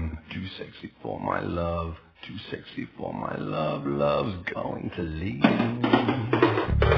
I'm too sexy for my love, too sexy for my love, love's going to leave me.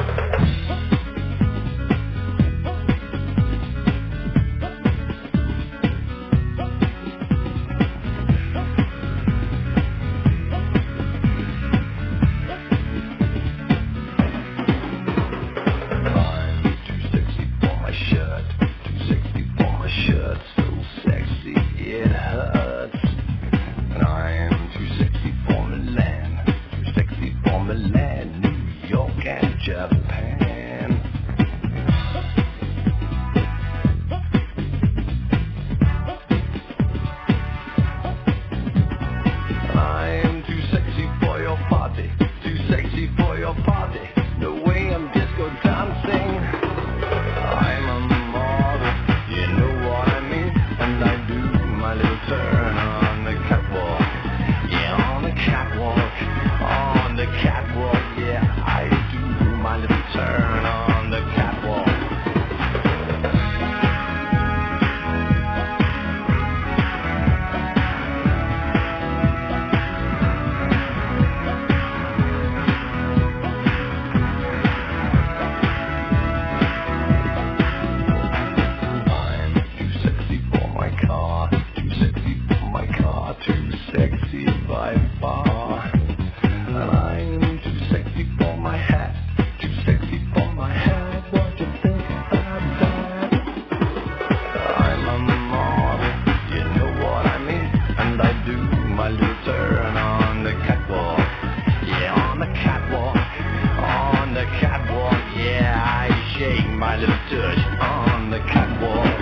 Shirt so sexy it hurts, and I am too sexy for Milan, too sexy for Milan, New York and Japan. I am too sexy for your party, too sexy for your party, the way I'm disco dancing. I'm a model, you know what I mean, and I do my little turn on the catwalk. Yeah, on the catwalk, on the catwalk, yeah, I do my little turn on the catwalk. Too sexy by far, and I'm too sexy for my hat, too sexy for my hat. What you think about that? I'm a model, you know what I mean, and I do my little turn on the catwalk. Yeah, on the catwalk, on the catwalk. Yeah, I shake my little tush on the catwalk.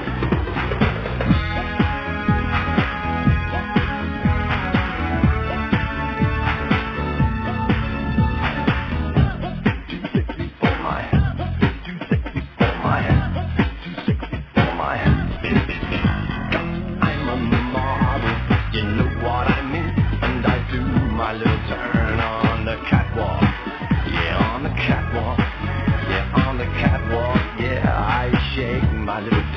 I'm a model, you know what I mean, and I do my little turn on the catwalk. Yeah, on the catwalk, yeah, on the catwalk, yeah, I shake my little